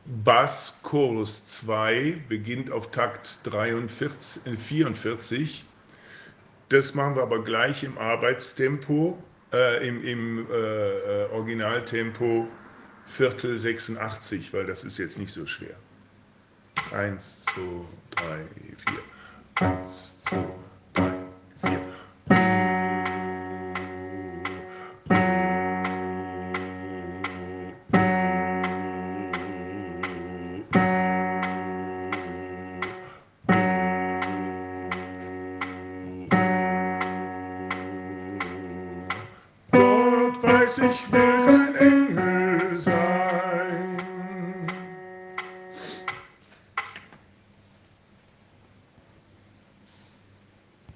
Bass Chorus 2 beginnt auf Takt 44. Das machen wir aber gleich im Arbeitstempo, im Originaltempo Viertel 86, weil das ist jetzt nicht so schwer. 1, 2, 3, 4. 1, 2, 3, 4. Gott weiß, ich will kein Engel sein.